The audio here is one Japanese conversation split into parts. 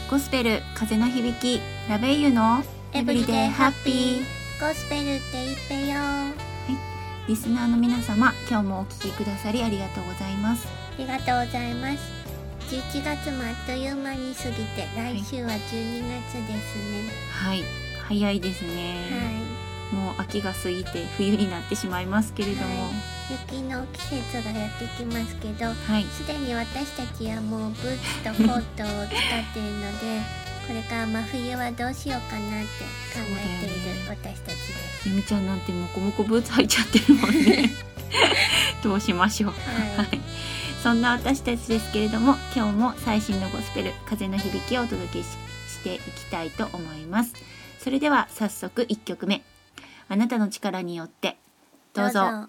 ゴスペル風の響きラベイユのエブリデイハッピー。 ゴスペルって言ってよ。 リスナーの皆様、今日もお聞きくださりありがとうございます。 ありがとうございます。11月もあっという間に過ぎて、来週は12月ですね。 はい、早いですね。もう秋が過ぎて冬になってしまいますけれども、 雪の季節がやってきますけど、すでに私たちはもうブーツとコートを使っているのでこれから真冬はどうしようかなって考えている私たちです。 ゆみちゃんなんてモコモコブーツ履いちゃってるもんねどうしましょう。そんな私たちですけれども、今日も最新のゴスペル風の響きをお届けしていきたいと思います。それでは早速1曲目、あなたの力によって、どうぞ。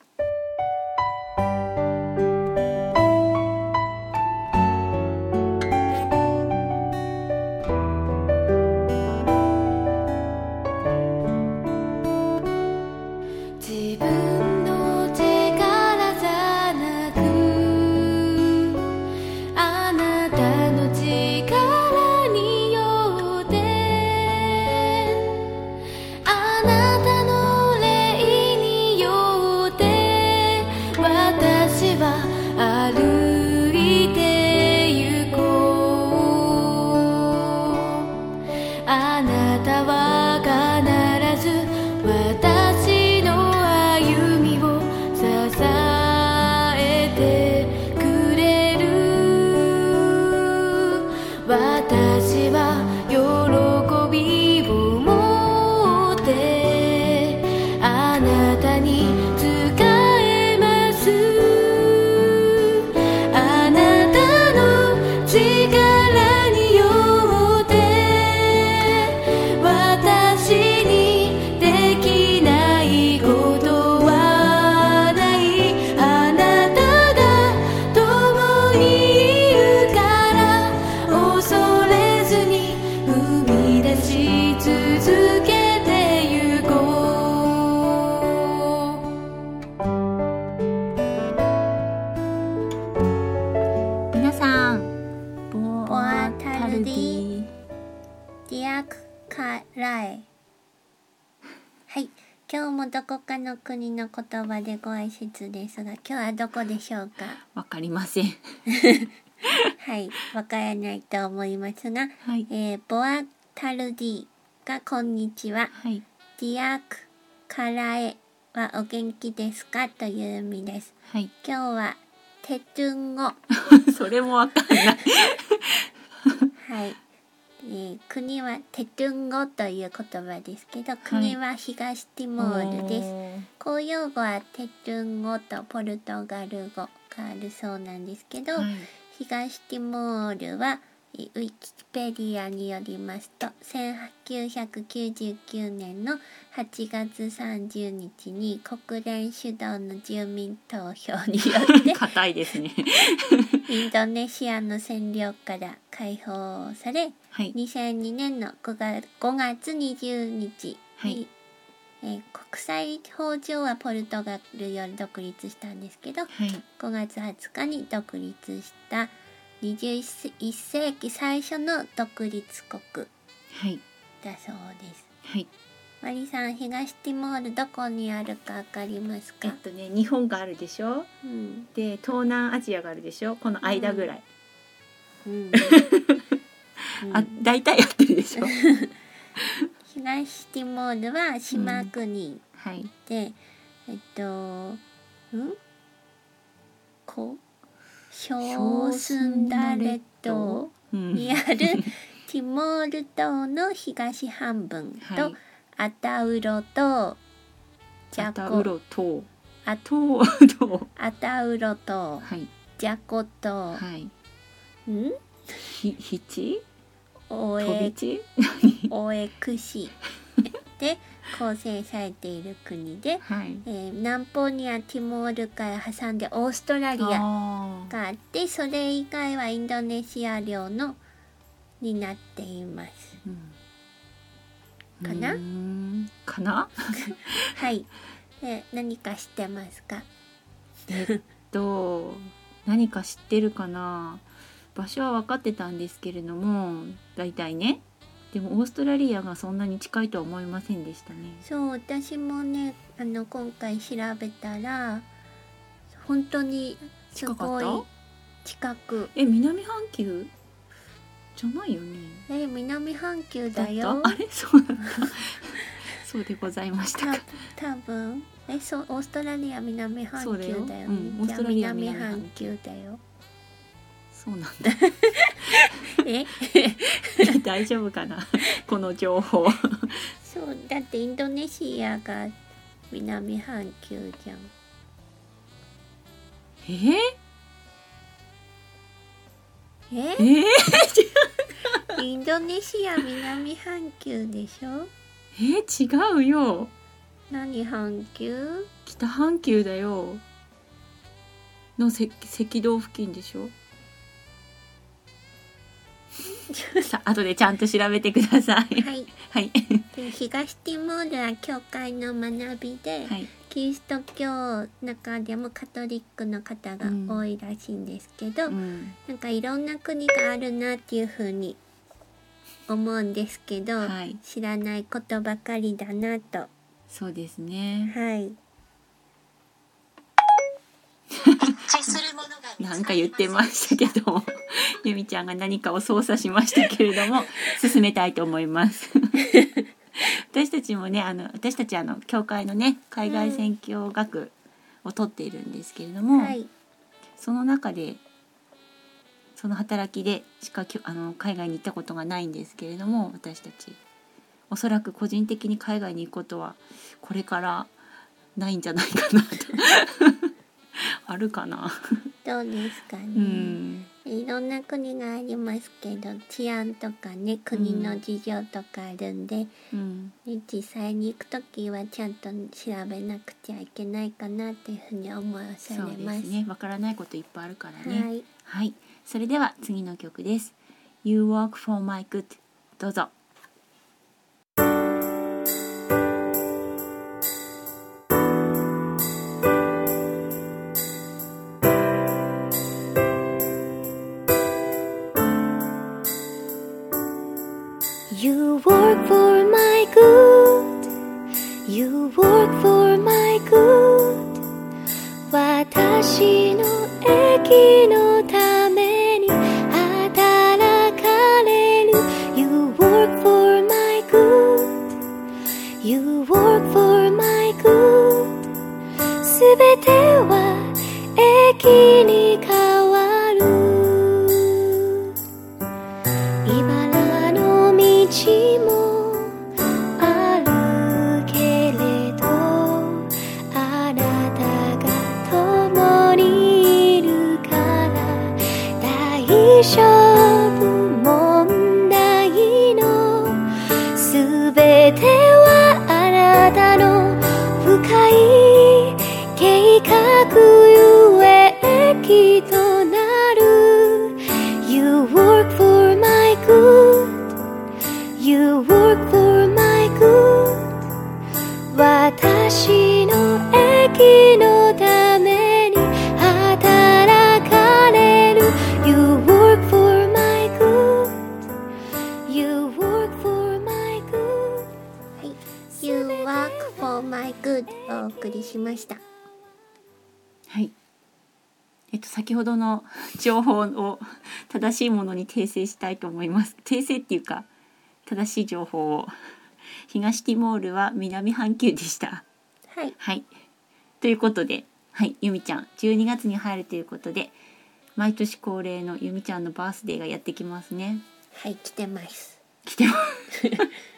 今日もどこかの国の言葉でご挨拶ですが、今日はどこでしょうか。 わかりませんはい、わからないと思いますが、ボアタルディがこんにちは、ディアクカラエはお元気ですかという意味です。今日はテトゥン語それもわかんない国はテトゥン語という言葉ですけど、国は東ティモールです。公用語はテトゥン語とポルトガル語があるそうなんですけど、東ティモールはウィキペディアによりますと、1999年の8月30日に国連主導の住民投票によって硬いですねインドネシアの占領から解放され、2002年の5月20日に、国際法上はポルトガルより独立したんですけど、5月20日に独立した21世紀最初の独立国だそうです。マリさん、東ティモールどこにあるかわかりますか？ 日本があるでしょ、で東南アジアがあるでしょ、この間ぐらい、だいたいやってるでしょ東ティモールは島国で、小スンダレ島にあるティモール島の東半分と、アタウロ島、ジャコ島、アタウロ島、ジャコ島、 ヒチ、 オエクシで構成されている国で、南方にはティモールから挟んでオーストラリアがあって、それ以外はインドネシア領のになっています。かな何か知ってますか？ 何か知ってるかな。 場所は分かってたんですけれども、大体ね。でもオーストラリアがそんなに近いとは思いませんでしたね。 そう私もね今回調べたら本当にすごい近く。 南半球じゃないよね。 南半球だよ。 あれそうだったそうでございましたか。 多分そうオーストラリア南半球だよね。 オーストラリア南半球だよ。 そうなんだ大丈夫かなこの情報そうだってインドネシアが南半球じゃん。インドネシア南半球でしょ。 違うよ。 何半球？ 北半球だよ。の赤道付近でしょさあ後でちゃんと調べてください。 はい、 はい、 で東ティモールは教会の学びで、はい、キリスト教中でもカトリックの方が多いらしいんですけど、なんかいろんな国があるなっていう風に思うんですけど、はい、知らないことばかりだなと。 そうですね。 はい。 なんか言ってましたけどゆみちゃんが何かを操作しましたけれども進めたいと思います私たちもね私たち教会のね海外宣教学を取っているんですけれども、はい、その中でその働きでしか海外に行ったことがないんですけれども、私たちおそらく個人的に海外に行くことはこれからないんじゃないかなとあるかなどうですかね、いろんな国がありますけど治安とかね国の事情とかあるんで、実際に行くときはちゃんと調べなくちゃいけないかなっていうふうに思わされます。 そうですね、わからないこといっぱいあるからね。 はい、 はい、それでは次の曲です。 You Work for My Good どうぞ。 You work for my good. You work for my good. 私の益のために働かれる。You work for my good. You work for my good. すべては益に変わる。道もあるけれどあなたが共にいるから大丈夫問題のすべてはあなたの深い計画ゆえ益となる。 You work for my good.You work for my good. 私の益のために働かれる。You work for my good. You work for my good. はい、You work for my good をお送りしました。 はい。先ほどの情報を正しいものに訂正したいと思います。訂正っていうか。正しい情報を。東ティモールは南半球でした。 はい。 はい。ということで、はい、ゆみちゃん12月に入るということで、毎年恒例のゆみちゃんのバースデーがやってきますね。 はい、来てます。 来てます。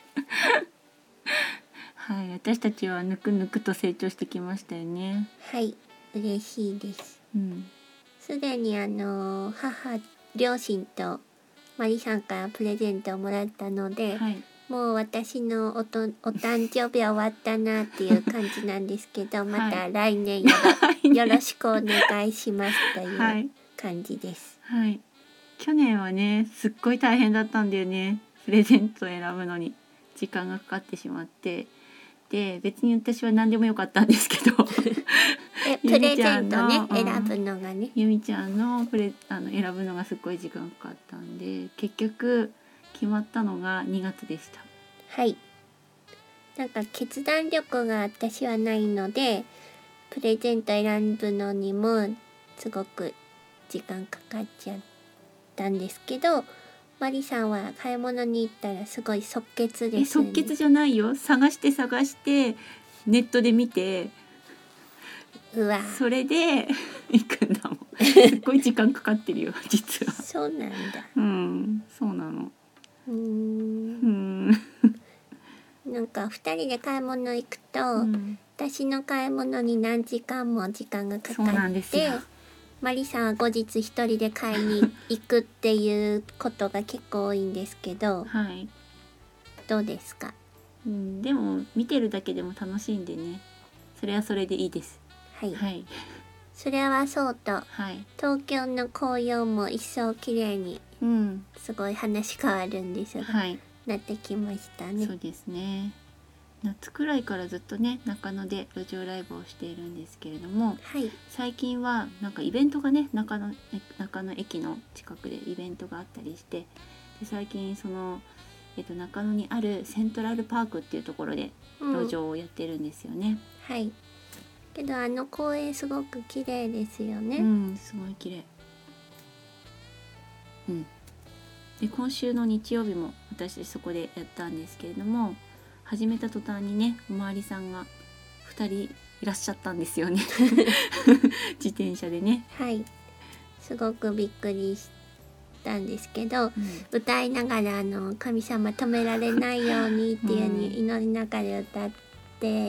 はい、私たちはぬくぬくと成長してきましたよね。 はい、嬉しいです。すでに両親とマリさんからプレゼントをもらったので、はい、もう私のお誕生日は終わったなっていう感じなんですけど、また来年よろしくお願いしますという感じです。 はい、去年はねすっごい大変だったんだよね。プレゼントを選ぶのに時間がかかってしまって、 て、別に私は何でもよかったんですけどプレゼントね、選ぶのがね、 ゆみちゃんの選ぶのがすっごい時間かかったんで、結局決まったのが2月でした。 はい。なんか決断力が私はないので、プレゼント選ぶのにもすごく時間かかっちゃったんですけど、マリさんは買い物に行ったらすごい即決ですね。 即決じゃないよ。探してネットで見て、 うわ、 それで行くんだもんすっごい時間かかってるよ実は。 そうなんだ。 そうなの。 なんか2人で買い物行くと、私の買い物に何時間も時間がかかって、マリさんは後日一人で買いに行くっていうことが結構多いんですけど、 はい、 どうですか？ でも見てるだけでも楽しいんでね、それはそれでいいです。 はい、はい、それはそうと、はい、東京の紅葉も一層綺麗に、すごい話変わるんですが、はい、なってきましたね。 そうですね。夏くらいからずっとね、中野で路上ライブをしているんですけれども、はい、最近はなんかイベントがね、中野駅の近くでイベントがあったりして、で最近その、中野にあるセントラルパークっていうところで路上をやってるんですよね。 はい。けど公園すごく綺麗ですよね。 すごい綺麗。で今週の日曜日も私そこでやったんですけれども、始めた途端にね、おまわりさんが2人いらっしゃったんですよね自転車でね。 はい、すごくびっくりしたんですけど、歌いながら神様止められないようにっていうに祈りながら歌って、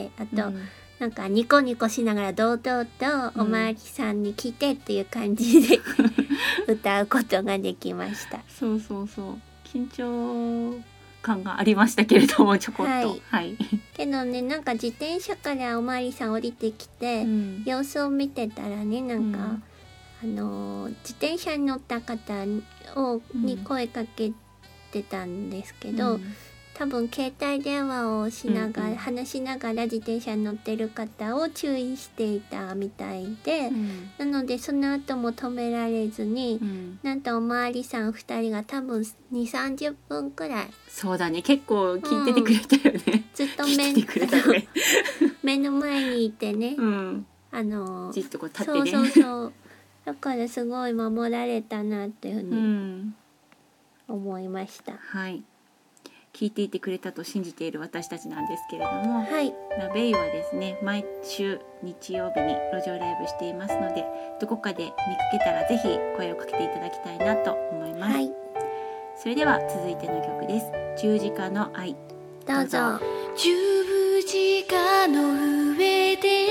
あと、なんかニコニコしながら堂々とおまわりさんに来てっていう感じで歌うことができました。 そう緊張感がありましたけれども、ちょこっと、はい、 けどね、なんか自転車からおまわりさん降りてきて、様子を見てたらね、なんか、自転車に乗った方に声かけてたんですけど、多分携帯電話をしながら、話しながら自転車に乗ってる方を注意していたみたいで、なのでその後も止められずに、なんとおまわりさん2人が多分 2,30 分くらい、 そうだね、結構聞いててくれたよね、 ずっと目の前にいてね、 じっとこう立ってね、 そうだからすごい守られたなっていうふうに思いました。 はい、聞いていてくれたと信じている私たちなんですけれども、 はい、 ラベイはですね、毎週日曜日に路上ライブしていますので、どこかで見かけたらぜひ声をかけていただきたいなと思います。はい、それでは続いての曲です。十字架の愛、 どうぞ。 十字架の上で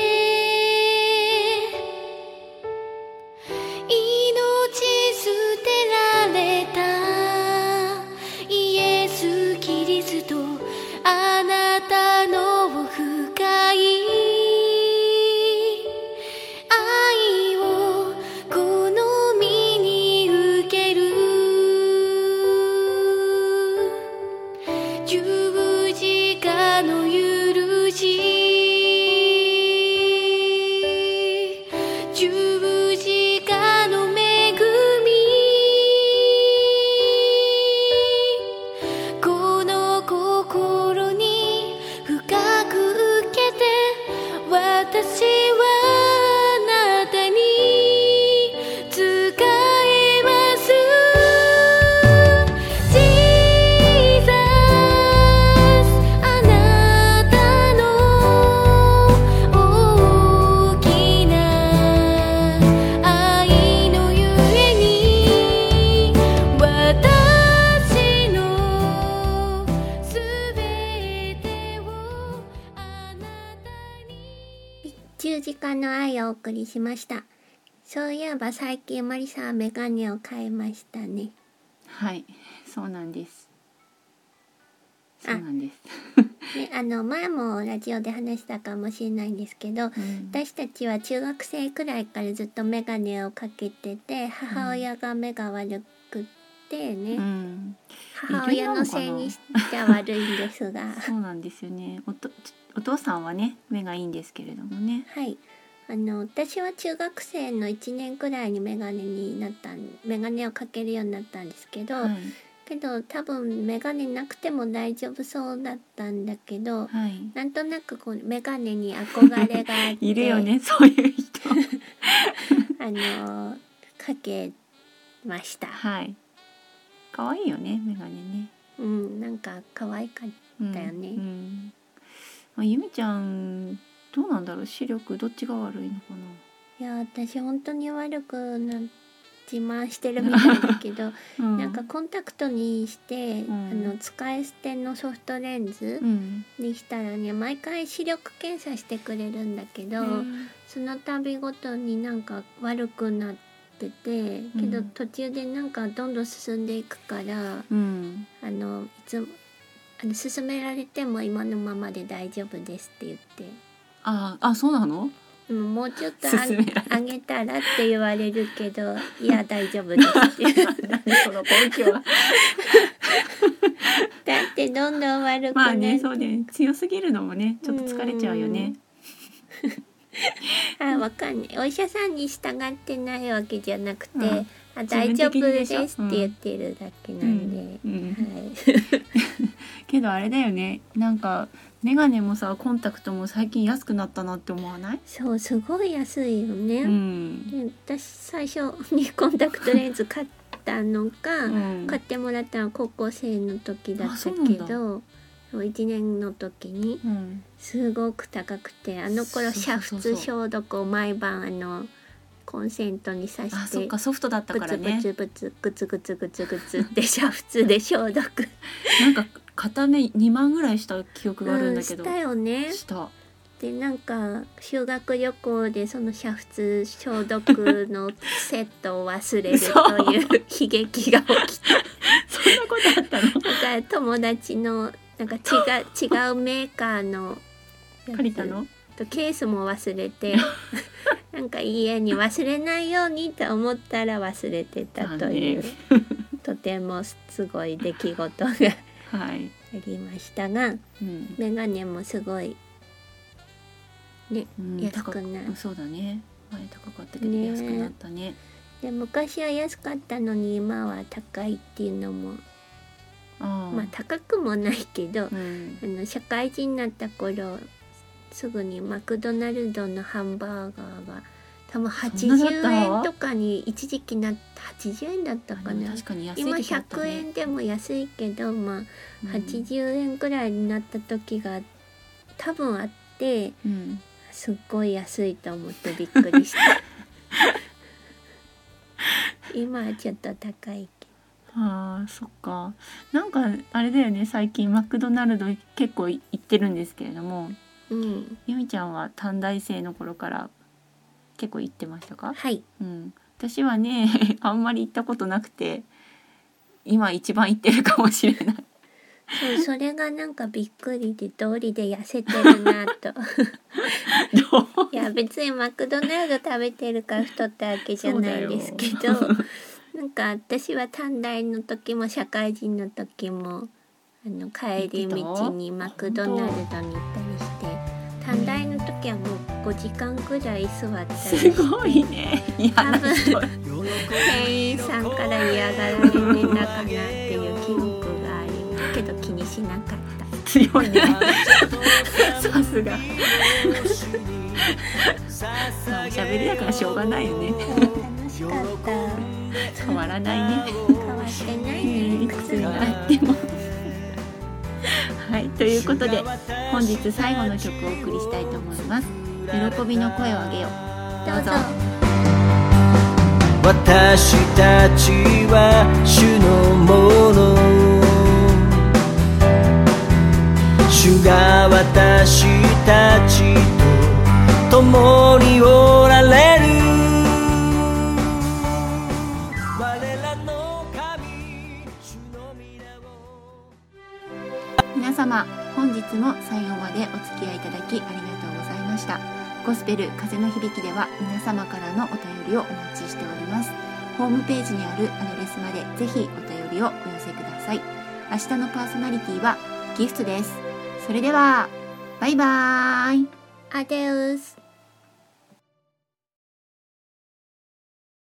命捨てられたイエス・キリスト、あなたの深い愛をこの身に受ける。十字架の許し、十字架の恵み、この心に深く受けて、私はあなたに仕えます。Jesus、あなたの大きな愛のゆえに、私のすべてをあなたに。 十字架の愛をお送りしました。そういえば最近マリさんはメガネを買いましたね。 はい、そうなんです。そうなんですね、前もラジオで話したかもしれないんですけど、私たちは中学生くらいからずっとメガネをかけてて、母親が目が悪くってね、 うん、 母親のせいにしては悪いんですがそうなんですよね。お父さんはね目がいいんですけれどもね。 はい、私は中学生の1年くらいにメガネをかけるようになったんですけど、 はい、 けど多分メガネなくても大丈夫そうだったんだけど、 はい、 なんとなくこうメガネに憧れがあっているよねそういう人かけました。 はい、可愛いよねメガネね。 うん、なんか可愛かったよね。 ゆみちゃんどうなんだろう、視力どっちが悪いのかな。 いや私本当に悪くなって自慢してるみたいだけど、なんかコンタクトにして、使い捨てのソフトレンズにしたらね、毎回視力検査してくれるんだけど、その度ごとになんか悪くなってて、けど途中でなんかどんどん進んでいくから、いつも勧められても今のままで大丈夫ですって言って。 あ、そうなの？ もうちょっとあげたらって言われるけど、いや大丈夫ですっていう何その根拠はだってどんどん悪くなる。 まあね、そうね、強すぎるのもねちょっと疲れちゃうよね。 わかんない、お医者さんに従ってないわけじゃなくて、大丈夫ですって言ってるだけなんで、 けどあれだよね、なんかメガネもさコンタクトも最近安くなったなって思わない？ そう、すごい安いよね。で私最初にコンタクトレンズ買ったのか、買ってもらったのは高校生の時だったけど、1年の時にすごく高くて、あの頃煮沸消毒を毎晩コンセントに挿して、 そっかソフトだったからね、 グツグツって煮沸で消毒なんか片目2万ぐらいした記憶があるんだけど、 したよね。 したでなんか修学旅行でその煮沸消毒のセットを忘れるという悲劇が起きたそんなことあったの？ だから友達のなんか違うメーカーのやつ借りたの？ ケースも忘れてなんか家に忘れないようにと思ったら忘れてたというとてもすごい出来事がありましたが、メガネもすごいね、安くなる。 そうだね、前高かったけど安くなったね。 で昔は安かったのに今は高いっていうのもまあ高くもないけど、社会人になった頃すぐにマクドナルドのハンバーガーが多分80円とかに一時期なって80円だったかな。 確かに安い今時あったね。 100円でも安いけど、まあ80円くらいになった時が多分あって、すっごい安いと思ってびっくりした今はちょっと高いけど。 そっか。なんかあれだよね、最近マクドナルド結構行ってるんですけれども、ゆみちゃんは短大生の頃から結構行ってましたか？ はい、 私はねあんまり行ったことなくて、今一番行ってるかもしれないそれがなんかびっくりで、通りで痩せてるなといや別にマクドナルド食べてるから太ったわけじゃないですけどなんか私は短大の時も社会人の時も帰り道にマクドナルドに行ったりして、短大の時はもう5時間くらい座ったりして、 すごいね、 多分店員さんから嫌がられてたかなっていう記憶がありますけど気にしなかった。 強いねさすがおしゃべりだからしょうがないよね。 楽しかった。 変わらないね。 変わってないね、 いくつになってもはい、ということで本日最後の曲をお送りしたいと思います。喜びの声を上げよう。どうぞ。 私たちは主のもの、主が私たちと共におられる。 皆様本日も最後までお付き合いいただきありがとうございました。ゴスペル風の響きでは皆様からのお便りをお待ちしております。 ホームページにあるアドレスまでぜひお便りをお寄せください。明日のパーソナリティはギフトです。それではバイバーイ。 アデウス。